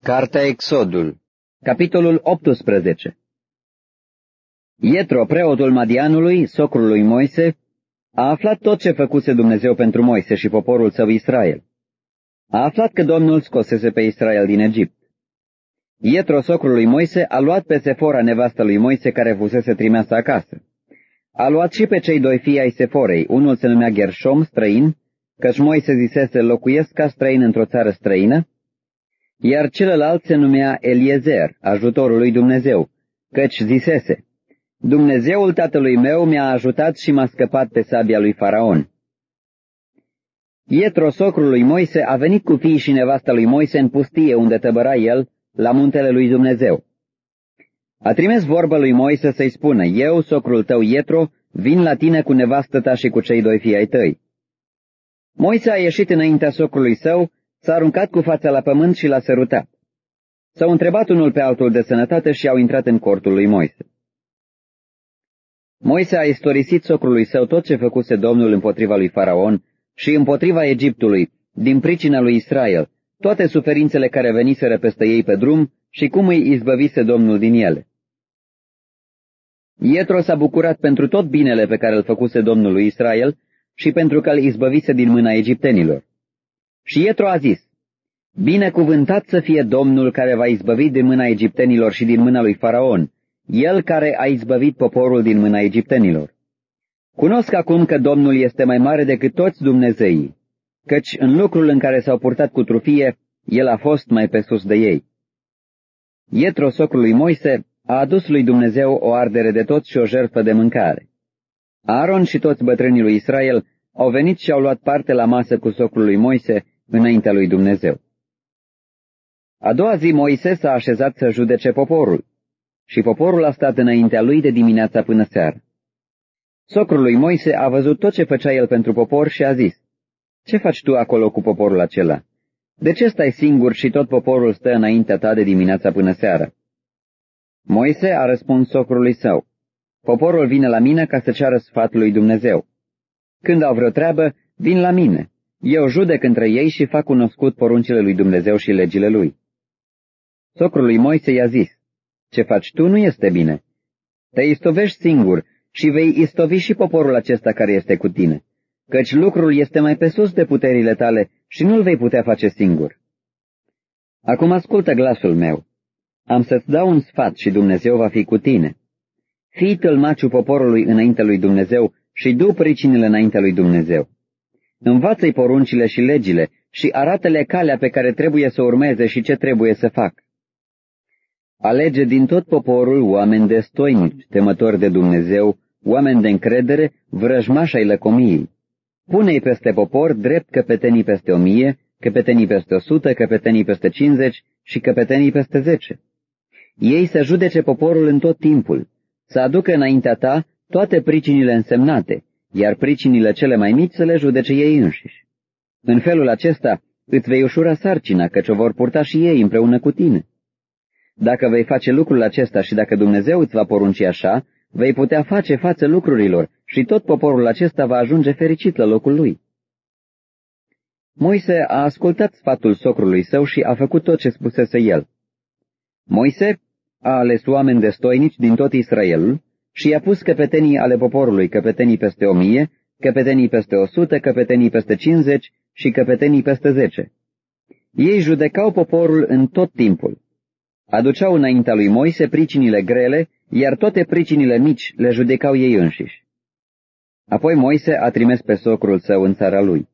Cartea Exodul, capitolul 18. Ietro, preotul Madianului, socrul lui Moise, a aflat tot ce făcuse Dumnezeu pentru Moise și poporul său Israel. A aflat că Domnul scosese pe Israel din Egipt. Ietro, socrul lui Moise, a luat pe Sefora, nevasta lui Moise, care fusese trimeasă acasă. A luat și pe cei doi fii ai Seforei, unul se numea Gershom, străin, căci Moise zisese, locuiesc ca străin într-o țară străină, iar celălalt se numea Eliezer, ajutorul lui Dumnezeu, căci zisese, Dumnezeul tatălui meu mi-a ajutat și m-a scăpat pe sabia lui Faraon. Ietro, socrul lui Moise, a venit cu fiii și nevasta lui Moise în pustie unde tăbăra el, la muntele lui Dumnezeu. A trimis vorbă lui Moise să-i spună, eu, socrul tău Ietro, vin la tine cu nevastă ta și cu cei doi fii ai tăi. Moise a ieșit înaintea socrului său, s-a aruncat cu fața la pământ și l-a sărutat. S-au întrebat unul pe altul de sănătate și au intrat în cortul lui Moise. Moise a istorisit socrului său tot ce făcuse Domnul împotriva lui Faraon și împotriva Egiptului, din pricina lui Israel, toate suferințele care veniseră peste ei pe drum și cum îi izbăvise Domnul din ele. Ietro s-a bucurat pentru tot binele pe care îl făcuse Domnul lui Israel și pentru că îl izbăvise din mâna egiptenilor. Și Ietro a zis, binecuvântat să fie Domnul care va izbăvi din mâna egiptenilor și din mâna lui Faraon, el care a izbăvit poporul din mâna egiptenilor. Cunosc acum că Domnul este mai mare decât toți dumnezeii, căci în lucrul în care s-au purtat cu trufie, el a fost mai pe sus de ei. Ietro, socrul lui Moise, a adus lui Dumnezeu o ardere de tot și o jertfă de mâncare. Aaron și toți bătrânii lui Israel au venit și au luat parte la masă cu socrul lui Moise înaintea lui Dumnezeu. A doua zi Moise s-a așezat să judece poporul și poporul a stat înaintea lui de dimineața până seară. Socrul lui Moise a văzut tot ce făcea el pentru popor și a zis, ce faci tu acolo cu poporul acela? De ce stai singur și tot poporul stă înaintea ta de dimineața până seară? Moise a răspuns socrului său, poporul vine la mine ca să ceară sfatul lui Dumnezeu. Când au vreo treabă, vin la mine. Eu judec între ei și fac cunoscut poruncile lui Dumnezeu și legile lui. Socrul lui Moise i-a zis, ce faci tu nu este bine. Te istovești singur și vei istovi și poporul acesta care este cu tine, căci lucrul este mai pe sus de puterile tale și nu-l vei putea face singur. Acum ascultă glasul meu. Am să-ți dau un sfat și Dumnezeu va fi cu tine. Fii tălmaciul poporului înaintea lui Dumnezeu și du pricinile înaintea lui Dumnezeu. Învață-i poruncile și legile și arată-le calea pe care trebuie să urmeze și ce trebuie să fac. Alege din tot poporul oameni destoinici, temători de Dumnezeu, oameni de încredere, vrăjmași ai lăcomiei. Pune-i peste popor drept căpetenii peste 1000, căpetenii peste 100, căpetenii peste 50 și căpetenii peste 10. Ei să judece poporul în tot timpul, să aducă înaintea ta toate pricinile însemnate, iar pricinile cele mai mici să le judece ei înșiși. În felul acesta îți vei ușura sarcina, căci o vor purta și ei împreună cu tine. Dacă vei face lucrul acesta și dacă Dumnezeu îți va porunci așa, vei putea face față lucrurilor și tot poporul acesta va ajunge fericit la locul lui. Moise a ascultat sfatul socrului său și a făcut tot ce spusese el. Moise a ales oameni destoinici din tot Israelul și i-a pus căpetenii ale poporului, căpetenii peste 1000, căpetenii peste 100, căpetenii peste 50 și căpetenii peste 10. Ei judecau poporul în tot timpul. Aduceau înaintea lui Moise pricinile grele, iar toate pricinile mici le judecau ei înșiși. Apoi Moise a trimis pe socrul său în țara lui.